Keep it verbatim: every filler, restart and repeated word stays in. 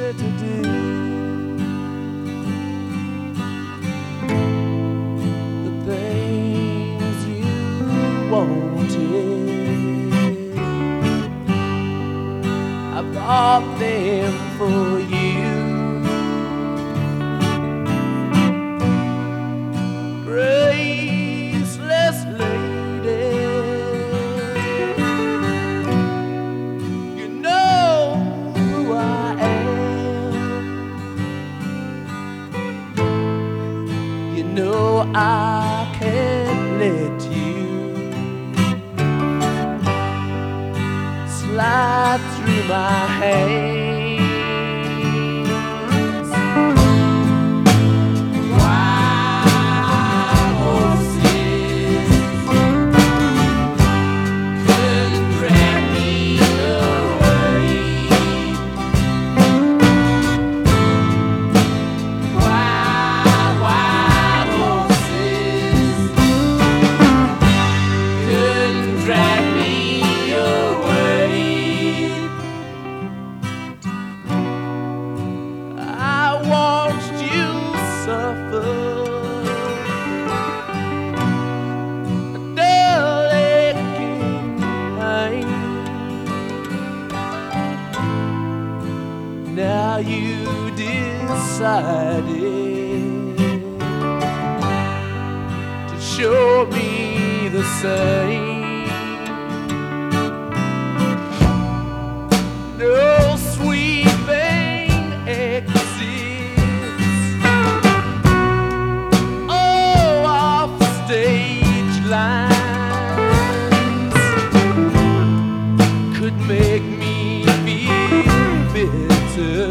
easy to do. The things you wanted, I bought them for you. Graceless lady, you know who I am. You know I can't let you slide through my hands. Wild horses couldn't drag me away. Wild, wild horses couldn't drag me away. I watched you suffer a dull aching pain. Now you decided to show me the same. No sweet thing exists. Oh, off stage lines could make me feel bitter.